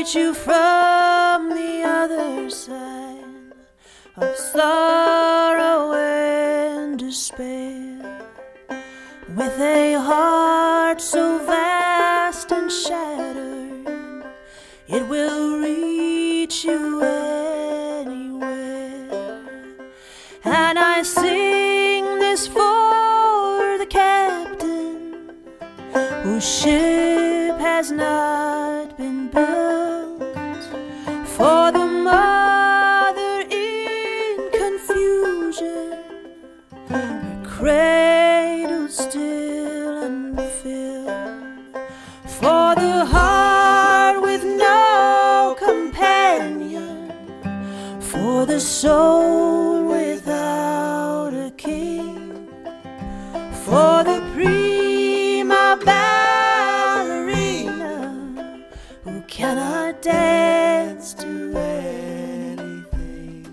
greet you from the other side of sorrow and despair, with a heart so vast and shattered, it will reach you anywhere. And I sing this for the captain whose ship has not been built, for the mother in confusion, her cradle still unfilled, for the heart with no companion, for the soul without a king, for the prima ballerina who cannot dance to anything.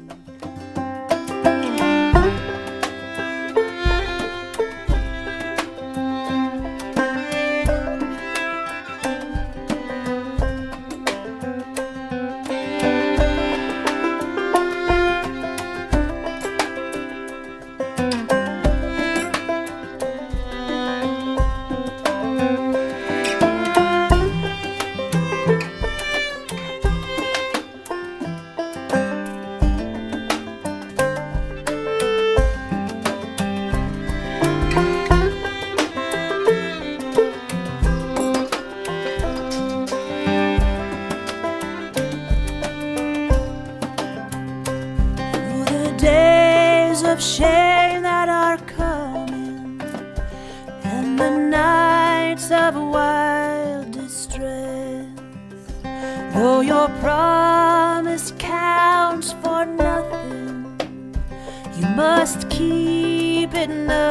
Of shame that are coming, and the nights of wild distress, though your promise counts for nothing, you must keep it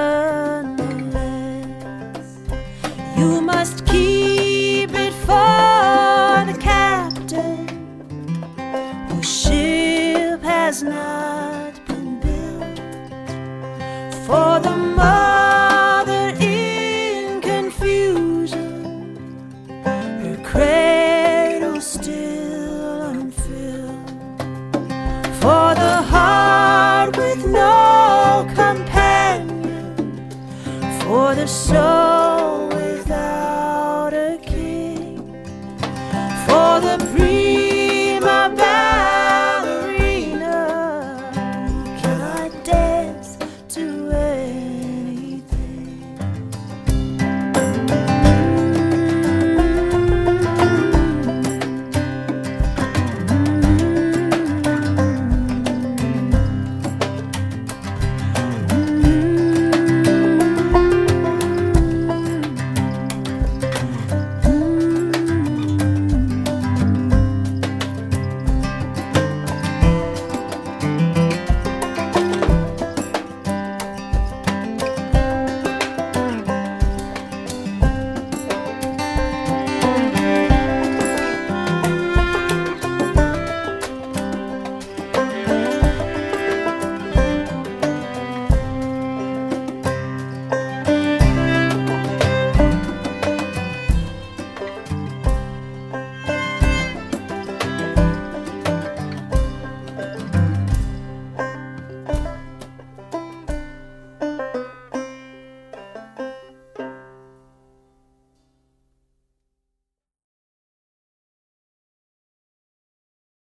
nonetheless. You must keep it for the captain whose ship has not, for the mother in confusion, her cradle still unfilled, for the heart with no companion, for the soul